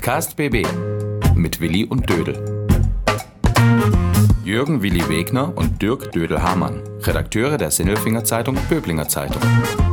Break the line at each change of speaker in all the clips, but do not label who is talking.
Podcast BB mit Willi und Dödel. Jürgen Willi Wegner und Dirk Dödel-Hamann, Redakteure der Sinnelfinger Zeitung Böblinger Zeitung.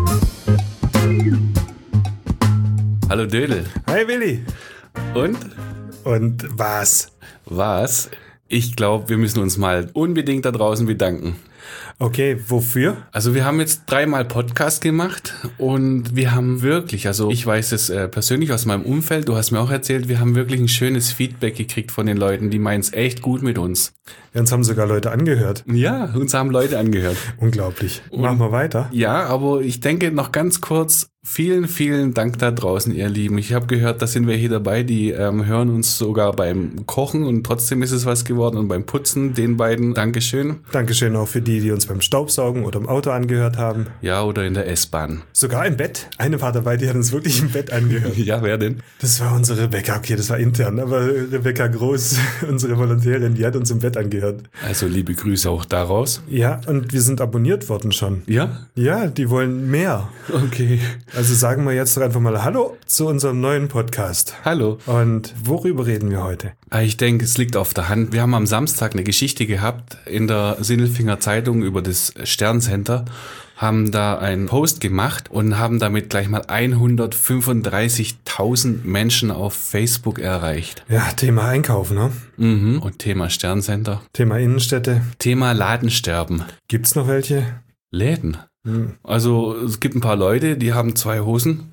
Hallo Dödel.
Hi Willi.
Und?
Und was?
Was? Ich glaube, wir müssen uns mal unbedingt da draußen bedanken.
Okay, wofür?
Also wir haben jetzt 3-mal Podcast gemacht und wir haben wirklich, also ich weiß es persönlich aus meinem Umfeld, du hast mir auch erzählt, wir haben wirklich ein schönes Feedback gekriegt von den Leuten, die meinen es echt gut mit uns.
Ja, uns haben sogar Leute angehört.
Ja, uns haben Leute angehört.
Unglaublich. Machen wir weiter.
Ja, aber ich denke noch ganz kurz, vielen Dank da draußen, ihr Lieben. Ich habe gehört, da sind welche dabei, die hören uns sogar beim Kochen und trotzdem ist es was geworden und beim Putzen, den beiden, Dankeschön.
Dankeschön auch für die uns beim Staubsaugen oder im Auto angehört haben.
Ja, oder in der S-Bahn.
Sogar im Bett. Eine war dabei, die hat uns wirklich im Bett angehört.
Ja, wer denn?
Das war unsere Rebecca, okay, das war intern, aber Rebecca Groß, unsere Volontärin, die hat uns im Bett angehört.
Also liebe Grüße auch daraus.
Ja, und wir sind abonniert worden schon.
Ja?
Ja, die wollen mehr.
Okay.
Also sagen wir jetzt doch einfach mal Hallo zu unserem neuen Podcast.
Hallo.
Und worüber reden wir heute?
Ich denke, es liegt auf der Hand. Wir haben am Samstag eine Geschichte gehabt in der Sinnelfinger Zeitung über das Sterncenter, haben da einen Post gemacht und haben damit gleich mal 135.000 Menschen auf Facebook erreicht.
Ja, Thema Einkaufen, ne?
Mhm. Und Thema Sterncenter.
Thema Innenstädte.
Thema Ladensterben.
Gibt's noch welche?
Läden. Also es gibt ein paar Leute, die haben 2 Hosen.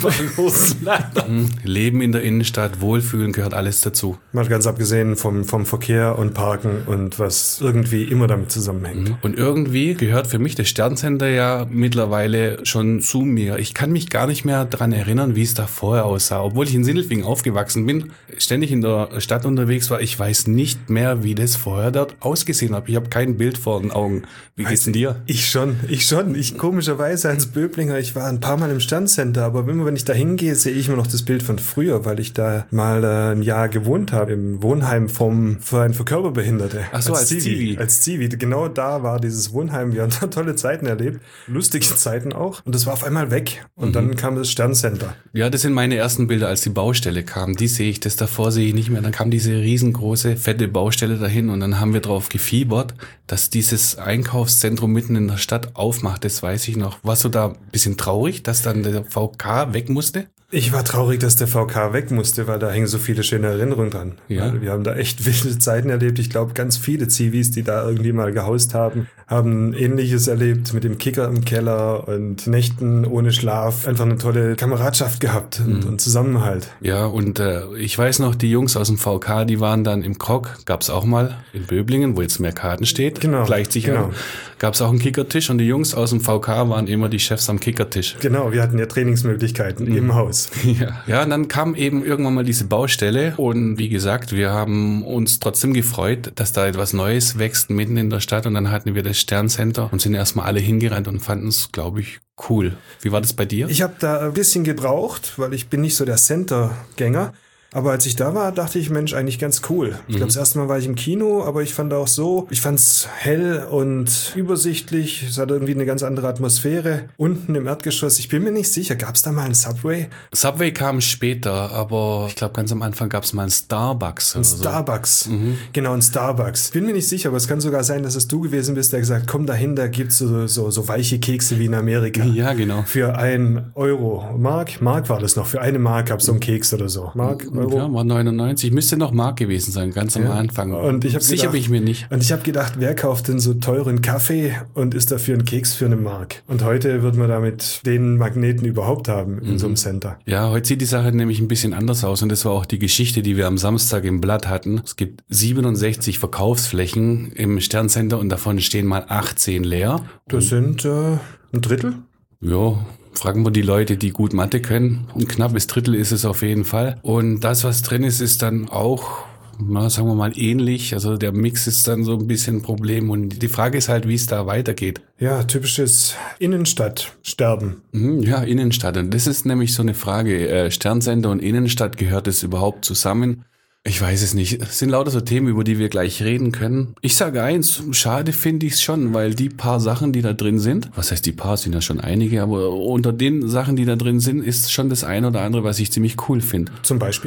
Leben in der Innenstadt, Wohlfühlen gehört alles dazu.
Mal ganz abgesehen vom Verkehr und Parken und was irgendwie immer damit zusammenhängt.
Und irgendwie gehört für mich das Sterncenter ja mittlerweile schon zu mir. Ich kann mich gar nicht mehr daran erinnern, wie es da vorher aussah. Obwohl ich in Sindelfingen aufgewachsen bin, ständig in der Stadt unterwegs war, ich weiß nicht mehr, wie das vorher dort ausgesehen hat. Ich habe kein Bild vor den Augen. Wie geht's denn dir?
Ich schon. Ich komischerweise als Böblinger, ich war ein paar Mal im Sterncenter, aber immer wenn ich da hingehe, sehe ich immer noch das Bild von früher, weil ich da mal ein Jahr gewohnt habe, im Wohnheim für Körperbehinderte.
Ach so, als Zivi.
Als Zivi. Genau da war dieses Wohnheim. Wir haben da tolle Zeiten erlebt, lustige Zeiten auch. Und das war auf einmal weg. Und dann kam das Sterncenter.
Ja, das sind meine ersten Bilder, als die Baustelle kam. Die sehe ich, das davor sehe ich nicht mehr. Dann kam diese riesengroße, fette Baustelle dahin und dann haben wir drauf gefiebert, dass dieses Einkaufszentrum mitten in der Stadt aufmacht. Das weiß ich noch. Warst du da ein bisschen traurig, dass dann der VK weg musste?
Ich war traurig, dass der VK weg musste, weil da hängen so viele schöne Erinnerungen dran.
Ja.
Wir haben da echt wilde Zeiten erlebt. Ich glaube, ganz viele Zivis, die da irgendwie mal gehaust haben, haben Ähnliches erlebt mit dem Kicker im Keller und Nächten ohne Schlaf. Einfach eine tolle Kameradschaft gehabt und Zusammenhalt.
Ja, und ich weiß noch, die Jungs aus dem VK, die waren dann im Krog, gab's auch mal in Böblingen, wo jetzt mehr Karten steht.
Genau.
Gleicht sich an. Gab's auch einen Kickertisch und die Jungs aus dem VK waren immer die Chefs am Kickertisch.
Genau, wir hatten ja Trainingsmöglichkeiten im Haus.
Ja, und dann kam eben irgendwann mal diese Baustelle und wie gesagt, wir haben uns trotzdem gefreut, dass da etwas Neues wächst mitten in der Stadt und dann hatten wir das Sterncenter und sind erstmal alle hingerannt und fanden es, glaube ich, cool. Wie war das bei dir?
Ich habe da ein bisschen gebraucht, weil ich bin nicht so der Center-Gänger. Aber als ich da war, dachte ich, Mensch, eigentlich ganz cool. Ich glaube, das erste Mal war ich im Kino, aber ich fand ich fand's hell und übersichtlich. Es hatte irgendwie eine ganz andere Atmosphäre. Unten im Erdgeschoss, ich bin mir nicht sicher, gab's da mal einen Subway?
Subway kam später, aber ich glaube, ganz am Anfang gab's mal einen Starbucks.
Starbucks. Genau, ein Starbucks. Bin mir nicht sicher, aber es kann sogar sein, dass es du gewesen bist, der gesagt, komm dahin, da gibt's so weiche Kekse wie in Amerika.
Ja, genau.
Für 1 Euro. Mark war das noch. Für 1 Mark gab's so einen Keks oder so. Mark? Euro?
Ja, war 99. Müsste noch Mark gewesen sein, ganz am Anfang.
Und ich
Sicher bin ich mir nicht.
Und ich habe gedacht, wer kauft denn so teuren Kaffee und isst dafür einen Keks für 1 Mark? Und heute wird man damit den Magneten überhaupt haben in so einem Center.
Ja, heute sieht die Sache nämlich ein bisschen anders aus und das war auch die Geschichte, die wir am Samstag im Blatt hatten. Es gibt 67 Verkaufsflächen im Sterncenter und davon stehen mal 18 leer.
Das sind ein Drittel?
Ja, fragen wir die Leute, die gut Mathe können. Ein knappes Drittel ist es auf jeden Fall. Und das, was drin ist, ist dann auch, sagen wir mal, ähnlich. Also der Mix ist dann so ein bisschen ein Problem. Und die Frage ist halt, wie es da weitergeht.
Ja, typisches Innenstadtsterben.
Ja, Innenstadt. Und das ist nämlich so eine Frage. Sterncenter und Innenstadt, gehört es überhaupt zusammen? Ich weiß es nicht. Es sind lauter so Themen, über die wir gleich reden können. Ich sage eins, schade finde ich es schon, weil die paar Sachen, die da drin sind, was heißt die paar, sind ja schon einige, aber unter den Sachen, die da drin sind, ist schon das eine oder andere, was ich ziemlich cool finde.
Zum Beispiel?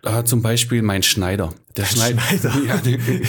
Zum Beispiel mein Schneider. Der Schneider. Ja,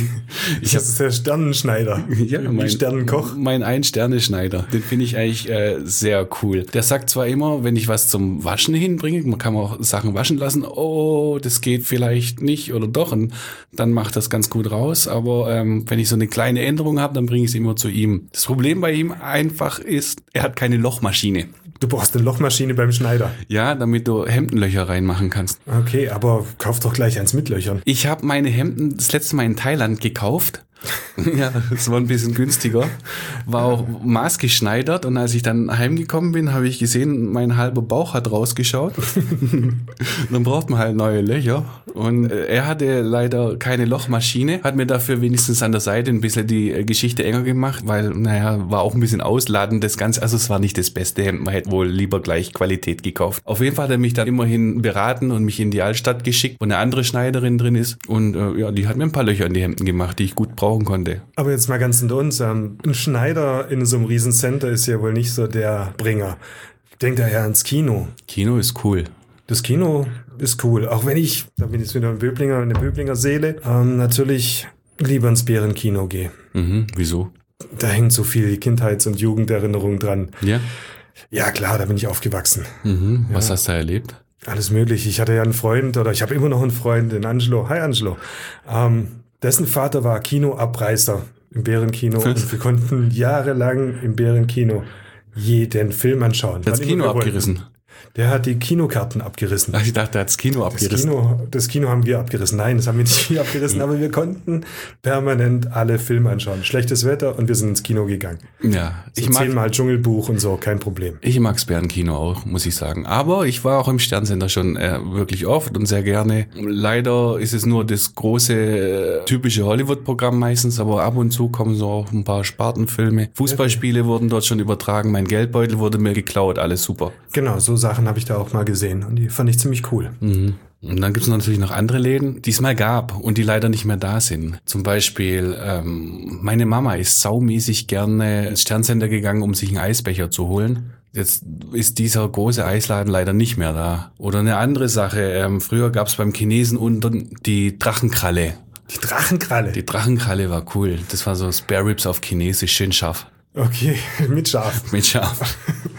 Das ist der Sternenschneider.
Ja,
mein Sternenkoch.
Mein Ein-Sterne-Schneider. Den finde ich eigentlich sehr cool. Der sagt zwar immer, wenn ich was zum Waschen hinbringe, man kann auch Sachen waschen lassen, oh, das geht vielleicht nicht oder doch. Und dann macht das ganz gut raus. Aber wenn ich so eine kleine Änderung habe, dann bringe ich es immer zu ihm. Das Problem bei ihm einfach ist, er hat keine Lochmaschine.
Du brauchst eine Lochmaschine beim Schneider.
Ja, damit du Hemdenlöcher reinmachen kannst.
Okay, aber kauf doch gleich eins mit Löchern.
Ich habe meine Hemden das letzte Mal in Thailand gekauft. Ja, das war ein bisschen günstiger. War auch maßgeschneidert und als ich dann heimgekommen bin, habe ich gesehen, mein halber Bauch hat rausgeschaut. Dann braucht man halt neue Löcher. Und er hatte leider keine Lochmaschine, hat mir dafür wenigstens an der Seite ein bisschen die Geschichte enger gemacht, weil, war auch ein bisschen ausladend das Ganze. Also es war nicht das beste Hemd, man hätte wohl lieber gleich Qualität gekauft. Auf jeden Fall hat er mich dann immerhin beraten und mich in die Altstadt geschickt, wo eine andere Schneiderin drin ist. Und die hat mir ein paar Löcher in die Hemden gemacht, die ich gut brauchen konnte.
Aber jetzt mal ganz unter uns, ein Schneider in so einem Riesencenter ist ja wohl nicht so der Bringer. Denkt da eher ans Kino.
Kino ist cool.
Das Kino ist cool, auch wenn ich, da bin ich jetzt wieder eine Böblinger Seele, natürlich lieber ins Bärenkino gehe.
Wieso?
Da hängt so viel Kindheits- und Jugenderinnerung dran.
Ja?
Ja klar, da bin ich aufgewachsen.
Was hast du erlebt?
Alles möglich. Ich hatte ja einen Freund, oder ich habe immer noch einen Freund, den Angelo. Hi Angelo. Dessen Vater war Kinoabreißer im Bärenkino und wir konnten jahrelang im Bärenkino jeden Film anschauen.
Das Kino abgerissen.
Der hat die Kinokarten abgerissen.
Ach, ich dachte, er hat das Kino abgerissen.
Das Kino haben wir abgerissen. Nein, das haben wir nicht abgerissen, aber wir konnten permanent alle Filme anschauen. Schlechtes Wetter und wir sind ins Kino gegangen.
Ja,
so 10-mal Dschungelbuch und so, kein Problem.
Ich mag's Bärenkino auch, muss ich sagen. Aber ich war auch im Sternsender schon wirklich oft und sehr gerne. Leider ist es nur das große, typische Hollywood-Programm meistens, aber ab und zu kommen so auch ein paar Spartenfilme. Fußballspiele wurden dort schon übertragen, mein Geldbeutel wurde mir geklaut, alles super.
Genau, so Sachen habe ich da auch mal gesehen und die fand ich ziemlich cool.
Und dann gibt es natürlich noch andere Läden, die es mal gab und die leider nicht mehr da sind. Zum Beispiel, meine Mama ist saumäßig gerne ins Sternsender gegangen, um sich einen Eisbecher zu holen. Jetzt ist dieser große Eisladen leider nicht mehr da. Oder eine andere Sache, früher gab es beim Chinesen unten die Drachenkralle.
Die Drachenkralle?
Die Drachenkralle war cool. Das war so Spare Ribs auf Chinesisch, schön scharf.
Okay, mit Schaf.
Mit Schaf.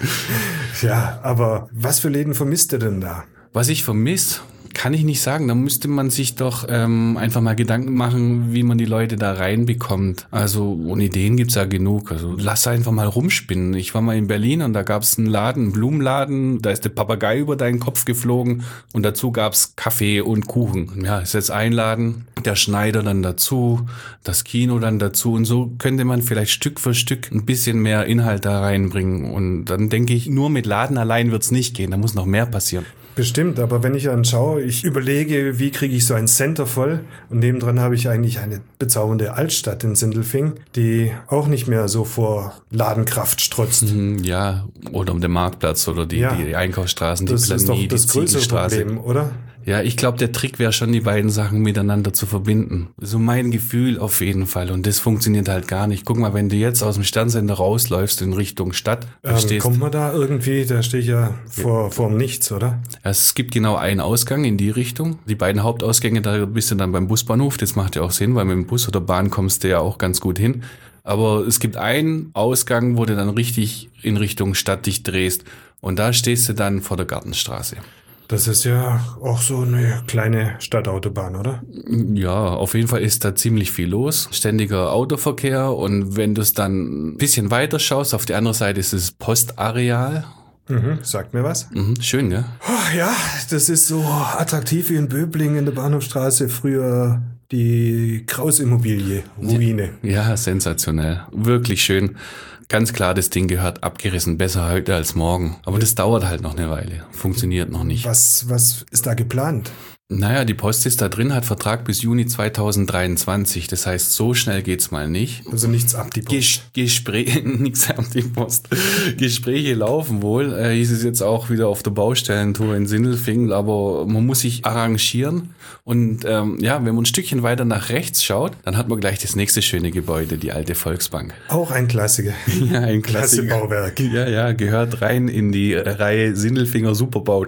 Ja, aber was für Läden vermisst ihr denn da?
Was ich vermisse, kann ich nicht sagen. Da müsste man sich doch einfach mal Gedanken machen, wie man die Leute da reinbekommt. Also und Ideen gibt's ja genug. Also lass einfach mal rumspinnen. Ich war mal in Berlin und da gab's einen Laden, einen Blumenladen. Da ist der Papagei über deinen Kopf geflogen und dazu gab's Kaffee und Kuchen. Ja, ist jetzt ein Laden, der Schneider dann dazu, das Kino dann dazu und so könnte man vielleicht Stück für Stück ein bisschen mehr Inhalt da reinbringen. Und dann denke ich, nur mit Laden allein wird's nicht gehen. Da muss noch mehr passieren.
Bestimmt, aber wenn ich dann schaue, ich überlege, wie kriege ich so ein Center voll und nebendran habe ich eigentlich eine bezaubernde Altstadt in Sindelfingen, die auch nicht mehr so vor Ladenkraft strotzt.
Ja, oder um den Marktplatz oder die Einkaufsstraßen, die
Das ist doch
Planie,
das
die
größere
Ziegelstraße.
Problem, oder?
Ja, ich glaube, der Trick wäre schon, die beiden Sachen miteinander zu verbinden. So mein Gefühl auf jeden Fall. Und das funktioniert halt gar nicht. Guck mal, wenn du jetzt aus dem Sternsender rausläufst in Richtung Stadt,
kommt man da irgendwie, da stehe ich ja vorm Nichts, oder?
Es gibt genau einen Ausgang in die Richtung. Die beiden Hauptausgänge, da bist du dann beim Busbahnhof. Das macht ja auch Sinn, weil mit dem Bus oder Bahn kommst du ja auch ganz gut hin. Aber es gibt einen Ausgang, wo du dann richtig in Richtung Stadt dich drehst. Und da stehst du dann vor der Gartenstraße.
Das ist ja auch so eine kleine Stadtautobahn, oder?
Ja, auf jeden Fall ist da ziemlich viel los. Ständiger Autoverkehr und wenn du es dann ein bisschen weiter schaust, auf die andere Seite ist das Postareal.
Sagt mir was?
Schön, gell?
Oh, ja, das ist so attraktiv wie in Böblingen in der Bahnhofstraße früher die Kraus-Immobilie, Ruine.
Ja, sensationell. Wirklich schön. Ganz klar, das Ding gehört abgerissen, besser heute als morgen. Aber das dauert halt noch eine Weile. Funktioniert noch nicht.
Was ist da geplant?
Naja, die Post ist da drin, hat Vertrag bis Juni 2023. Das heißt, so schnell geht's mal nicht.
Also nichts ab die Post.
Nichts ab die Post. Gespräche laufen wohl. Hieß es jetzt auch wieder auf der Baustellentour in Sindelfingen, aber man muss sich arrangieren. Und wenn man ein Stückchen weiter nach rechts schaut, dann hat man gleich das nächste schöne Gebäude, die alte Volksbank.
Auch ein Klassiker.
Ja, ein Klassiker.
Klasse Bauwerk.
Ja, gehört rein in die Reihe Sindelfinger Superbauten.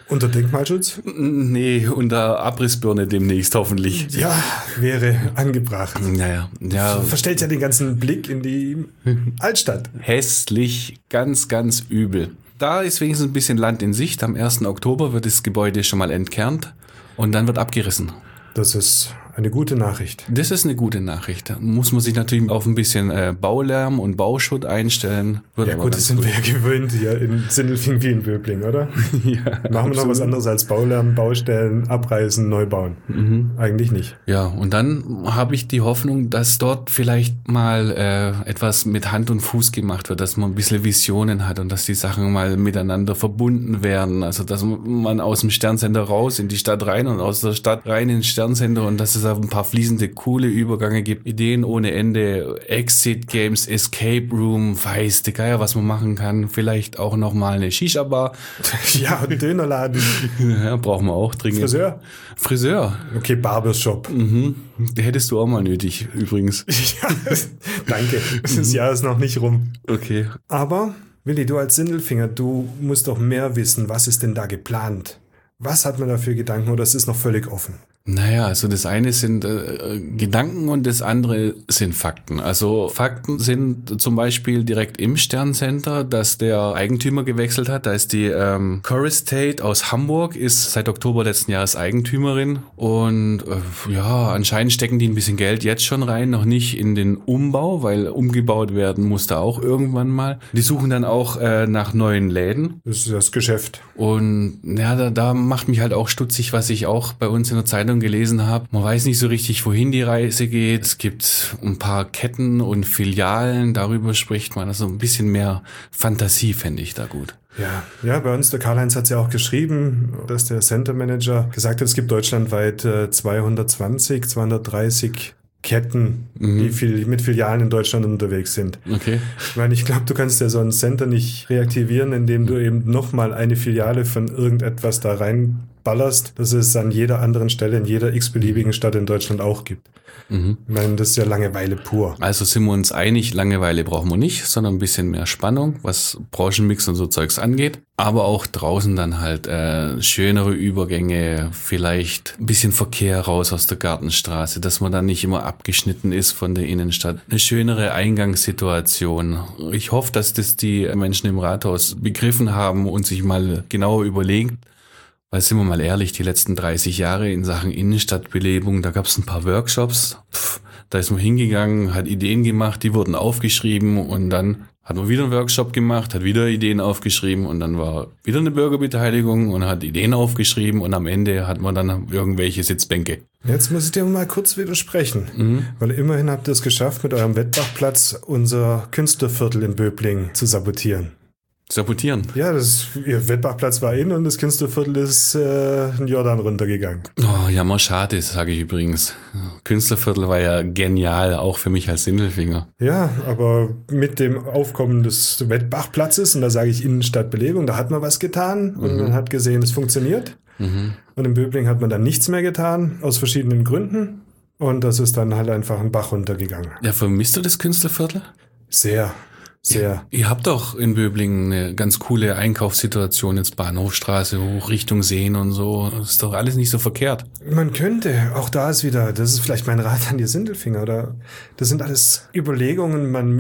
Unter Denkmalschutz?
Nee, unter Abrissbirne demnächst hoffentlich.
Ja, wäre angebracht.
Naja, ja.
Verstellt ja den ganzen Blick in die Altstadt.
Hässlich, ganz, ganz übel. Da ist wenigstens ein bisschen Land in Sicht. Am 1. Oktober wird das Gebäude schon mal entkernt und dann wird abgerissen.
Das ist eine gute Nachricht.
Das ist eine gute Nachricht. Da muss man sich natürlich auf ein bisschen Baulärm und Bauschutt einstellen. Wird
Ja
aber
gut,
ganz
das sind wir ja gewöhnt hier in Sindelfingen wie in Böbling, oder?
Ja,
Machen wir noch was anderes als Baulärm, Baustellen, abreißen, neu bauen? Eigentlich nicht.
Ja, und dann habe ich die Hoffnung, dass dort vielleicht mal etwas mit Hand und Fuß gemacht wird, dass man ein bisschen Visionen hat und dass die Sachen mal miteinander verbunden werden. Also, dass man aus dem Sternsender raus in die Stadt rein und aus der Stadt rein ins Sternsender und dass es auch ein paar fließende, coole Übergänge gibt. Ideen ohne Ende, Exit-Games, Escape Room, weiß der Geier, was man machen kann. Vielleicht auch nochmal eine Shisha-Bar.
Ja, und Dönerladen.
Ja, brauchen wir auch dringend. Friseur.
Okay, Barbershop.
Hättest du auch mal nötig, übrigens.
Ja, danke. Das Jahr ist noch nicht rum.
Okay.
Aber, Willi, du als Sindelfinger, du musst doch mehr wissen. Was ist denn da geplant? Was hat man da für Gedanken oder es ist noch völlig offen?
Naja, also das eine sind Gedanken und das andere sind Fakten. Also Fakten sind zum Beispiel direkt im Sterncenter, dass der Eigentümer gewechselt hat. Da ist die Core Estate aus Hamburg, ist seit Oktober letzten Jahres Eigentümerin und ja, anscheinend stecken die ein bisschen Geld jetzt schon rein, noch nicht in den Umbau, weil umgebaut werden musste auch irgendwann mal. Die suchen dann auch nach neuen Läden.
Das ist das Geschäft.
Und ja, da macht mich halt auch stutzig, was ich auch bei uns in der Zeitung gelesen habe. Man weiß nicht so richtig, wohin die Reise geht. Es gibt ein paar Ketten und Filialen, darüber spricht man. Also ein bisschen mehr Fantasie fände ich da gut.
Ja, bei uns, der Karl-Heinz hat es ja auch geschrieben, dass der Center Manager gesagt hat, es gibt deutschlandweit 230 Ketten, die mit Filialen in Deutschland unterwegs sind.
Okay.
Ich meine, ich glaube, du kannst ja so ein Center nicht reaktivieren, indem du eben nochmal eine Filiale von irgendetwas da reinballerst, dass es an jeder anderen Stelle in jeder x-beliebigen Stadt in Deutschland auch gibt. Ich meine, das ist ja Langeweile pur.
Also sind wir uns einig, Langeweile brauchen wir nicht, sondern ein bisschen mehr Spannung, was Branchenmix und so Zeugs angeht. Aber auch draußen dann halt schönere Übergänge, vielleicht ein bisschen Verkehr raus aus der Gartenstraße, dass man dann nicht immer abgeschnitten ist von der Innenstadt. Eine schönere Eingangssituation. Ich hoffe, dass das die Menschen im Rathaus begriffen haben und sich mal genauer überlegen. Weil, sind wir mal ehrlich, die letzten 30 Jahre in Sachen Innenstadtbelebung, da gab es ein paar Workshops, da ist man hingegangen, hat Ideen gemacht, die wurden aufgeschrieben und dann hat man wieder einen Workshop gemacht, hat wieder Ideen aufgeschrieben und dann war wieder eine Bürgerbeteiligung und hat Ideen aufgeschrieben und am Ende hat man dann irgendwelche Sitzbänke.
Jetzt muss ich dir mal kurz widersprechen, weil immerhin habt ihr es geschafft, mit eurem Wettbachplatz unser Künstlerviertel in Böbling zu sabotieren.
Sabotieren.
Ja, ihr Wettbachplatz war in und das Künstlerviertel ist in Jordan runtergegangen.
Oh, jammer schade, sage ich übrigens. Künstlerviertel war ja genial, auch für mich als Sindelfinger.
Ja, aber mit dem Aufkommen des Wettbachplatzes, und da sage ich Innenstadtbelebung, da hat man was getan und man hat gesehen, es funktioniert. Und in Böbling hat man dann nichts mehr getan, aus verschiedenen Gründen. Und das ist dann halt einfach ein Bach runtergegangen.
Ja, vermisst du das Künstlerviertel?
Sehr.
Ihr habt doch in Böblingen eine ganz coole Einkaufssituation, jetzt Bahnhofstraße hoch, Richtung Seen und so. Das ist doch alles nicht so verkehrt.
Man könnte, auch da ist wieder, das ist vielleicht mein Rat an die Sindelfinger, oder? Das sind alles Überlegungen, man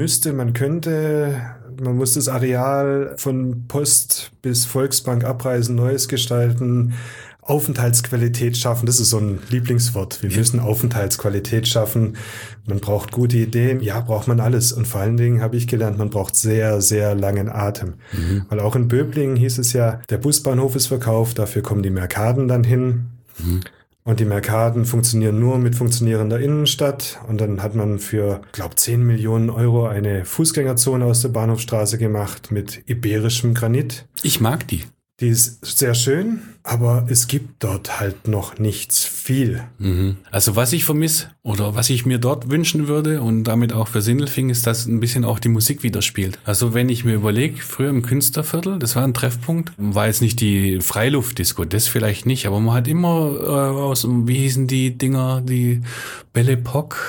muss das Areal von Post bis Volksbank abreißen, Neues gestalten, Aufenthaltsqualität schaffen, das ist so ein Lieblingswort. Wir müssen Aufenthaltsqualität schaffen. Man braucht gute Ideen. Ja, braucht man alles. Und vor allen Dingen habe ich gelernt, man braucht sehr, sehr langen Atem. Weil auch in Böblingen hieß es ja, der Busbahnhof ist verkauft, dafür kommen die Mercaden dann hin. Und die Mercaden funktionieren nur mit funktionierender Innenstadt. Und dann hat man für, glaube 10 Millionen Euro eine Fußgängerzone aus der Bahnhofstraße gemacht mit iberischem Granit.
Ich mag die.
Die ist sehr schön, aber es gibt dort halt noch nichts viel.
Also was ich vermisse oder was ich mir dort wünschen würde und damit auch für Sindelfingen ist, dass ein bisschen auch die Musik wieder spielt. Also wenn ich mir überlege, früher im Künstlerviertel, das war ein Treffpunkt, war jetzt nicht die Freiluftdisco, das vielleicht nicht, aber man hat immer wie hießen die Dinger, die Belle Epoque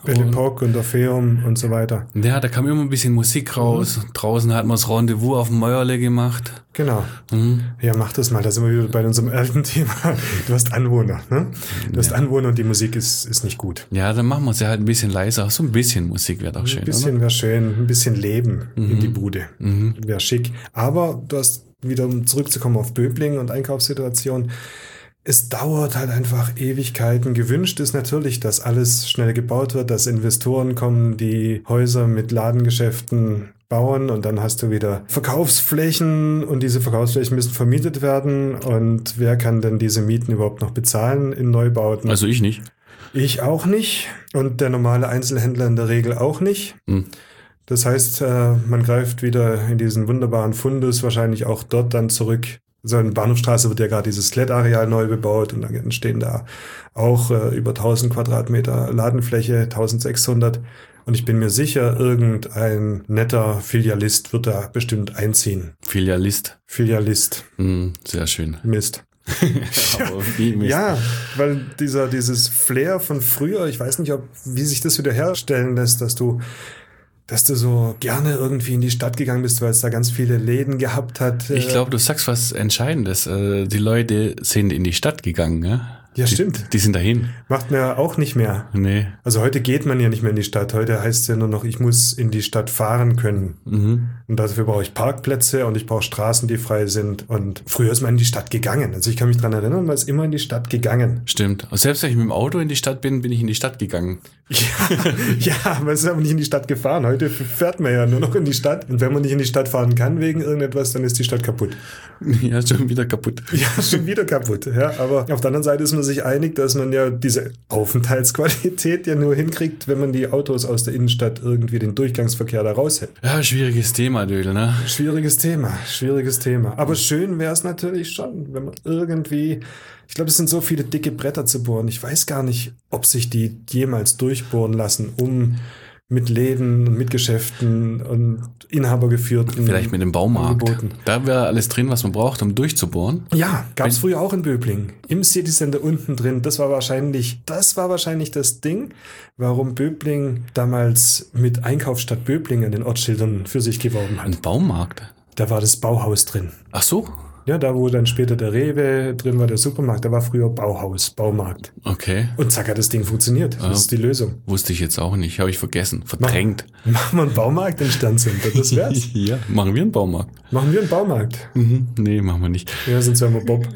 Epoch und Orpheum und so weiter.
Ja, da kam immer ein bisschen Musik raus. Draußen hat man das Rendezvous auf dem Mäuerle gemacht.
Genau. Ja, mach das mal. Da sind wir wieder bei unserem alten Thema. Du hast Anwohner, ne? Du hast Anwohner und die Musik ist nicht gut.
Ja, dann machen wir es ja halt ein bisschen leiser. So ein bisschen Musik wäre doch schön,
ein bisschen wäre schön. Ein bisschen Leben in die Bude. Wäre schick. Aber du hast wieder, um zurückzukommen auf Böblingen und Einkaufssituation, es dauert halt einfach Ewigkeiten. Gewünscht ist natürlich, dass alles schnell gebaut wird, dass Investoren kommen, die Häuser mit Ladengeschäften bauen und dann hast du wieder Verkaufsflächen und diese Verkaufsflächen müssen vermietet werden und wer kann denn diese Mieten überhaupt noch bezahlen in Neubauten?
Also ich nicht.
Ich auch nicht und der normale Einzelhändler in der Regel auch nicht. Das heißt, man greift wieder in diesen wunderbaren Fundus wahrscheinlich auch dort dann zurück. Also in Bahnhofstraße wird ja gerade dieses Klettareal neu bebaut und dann entstehen da auch über 1000 Quadratmeter Ladenfläche, 1600. Und ich bin mir sicher, irgendein netter Filialist wird da bestimmt einziehen.
Filialist. Sehr schön.
Mist.
Aber wie Mist.
Ja, weil dieses Flair von früher, ich weiß nicht, wie sich das wieder herstellen lässt, dass du so gerne irgendwie in die Stadt gegangen bist, weil es da ganz viele Läden gehabt hat.
Ich glaube, du sagst was Entscheidendes. Die Leute sind in die Stadt gegangen, ja?
Ja, stimmt.
Die sind dahin.
Macht man ja auch nicht mehr.
Nee.
Also heute geht man ja nicht mehr in die Stadt. Heute heißt es ja nur noch, ich muss in die Stadt fahren können. Und dafür brauche ich Parkplätze und ich brauche Straßen, die frei sind. Und früher ist man in die Stadt gegangen. Also ich kann mich dran erinnern, man ist immer in die Stadt gegangen.
Stimmt. Und selbst wenn ich mit dem Auto in die Stadt bin, bin ich in die Stadt gegangen.
Ja, man ist aber nicht in die Stadt gefahren. Heute fährt man ja nur noch in die Stadt. Und wenn man nicht in die Stadt fahren kann wegen irgendetwas, dann ist die Stadt kaputt.
Ja, schon wieder kaputt.
Ja, schon wieder kaputt. Ja, aber auf der anderen Seite ist man sich einig, dass man ja diese Aufenthaltsqualität ja nur hinkriegt, wenn man die Autos aus der Innenstadt irgendwie den Durchgangsverkehr da raushält.
Ja, schwieriges Thema, Dödel, ne?
Schwieriges Thema. Aber schön wäre es natürlich schon, wenn man irgendwie, ich glaube, es sind so viele dicke Bretter zu bohren. Ich weiß gar nicht, ob sich die jemals durchbohren lassen, um mit Läden und mit Geschäften und inhabergeführten.
Vielleicht mit dem Baumarkt.
Angeboten.
Da wäre alles drin, was man braucht, um durchzubohren.
Ja, gab es früher auch in Böblingen. Im City Center unten drin. Das war wahrscheinlich das Ding, warum Böblingen damals mit Einkaufsstadt Böblingen an den Ortsschildern für sich geworben hat.
Ein Baumarkt?
Da war das Bauhaus drin.
Ach so?
Ja, da wo dann später der Rewe drin war, der Supermarkt, da war früher Baumarkt.
Okay.
Und zack hat das Ding funktioniert. Das ist die Lösung.
Wusste ich jetzt auch nicht, habe ich vergessen, verdrängt.
Machen wir einen Baumarkt im Sterncenter, das wär's.
Ja, machen wir einen Baumarkt.
Machen wir einen Baumarkt?
Nee, machen wir nicht.
Ja, sonst wären wir Bob.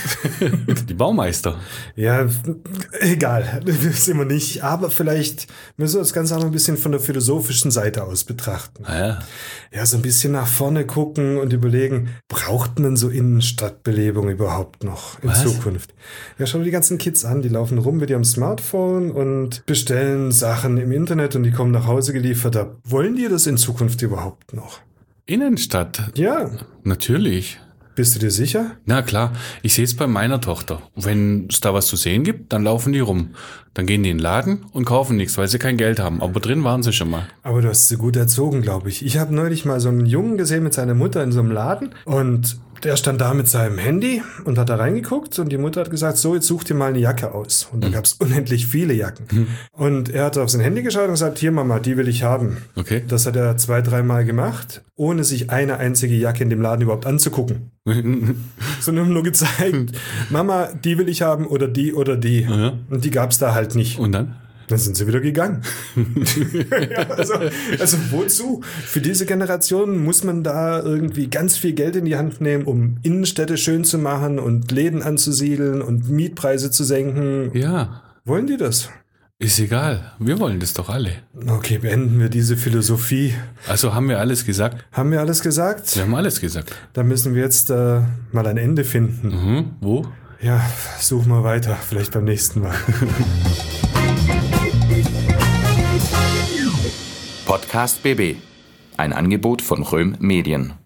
Die Baumeister.
Ja, egal, das sind wir nicht. Aber vielleicht müssen wir das Ganze auch noch ein bisschen von der philosophischen Seite aus betrachten. Ja, so ein bisschen nach vorne gucken und überlegen, braucht man so Innenstadtbelebung überhaupt noch in Zukunft? Ja, schau dir die ganzen Kids an, die laufen rum mit ihrem Smartphone und bestellen Sachen im Internet und die kommen nach Hause geliefert. Wollen die das in Zukunft überhaupt noch?
Innenstadt?
Ja.
Natürlich.
Bist du dir sicher?
Na klar, ich sehe es bei meiner Tochter. Wenn es da was zu sehen gibt, dann laufen die rum. Dann gehen die in den Laden und kaufen nichts, weil sie kein Geld haben. Aber drin waren sie schon mal.
Aber du hast sie gut erzogen, glaube ich. Ich habe neulich mal so einen Jungen gesehen mit seiner Mutter in so einem Laden und der stand da mit seinem Handy und hat da reingeguckt und die Mutter hat gesagt, so, jetzt such dir mal eine Jacke aus. Und da gab es unendlich viele Jacken. Und er hat auf sein Handy geschaut und gesagt, hier Mama, die will ich haben.
Okay.
Das hat er 2-3 Mal gemacht, ohne sich eine einzige Jacke in dem Laden überhaupt anzugucken. Sondern nur gezeigt, Mama, die will ich haben oder die oder die.
Ja.
Und die gab es da halt nicht.
Und dann?
Dann sind sie wieder gegangen. Ja, also wozu? Für diese Generation muss man da irgendwie ganz viel Geld in die Hand nehmen, um Innenstädte schön zu machen und Läden anzusiedeln und Mietpreise zu senken.
Ja.
Wollen die das?
Ist egal. Wir wollen das doch alle.
Okay, beenden wir diese Philosophie.
Also haben wir alles gesagt?
Haben wir alles gesagt?
Wir haben alles gesagt.
Dann müssen wir jetzt mal ein Ende finden.
Wo?
Ja, suchen wir weiter. Vielleicht beim nächsten Mal.
Podcast BB. Ein Angebot von Röhm Medien.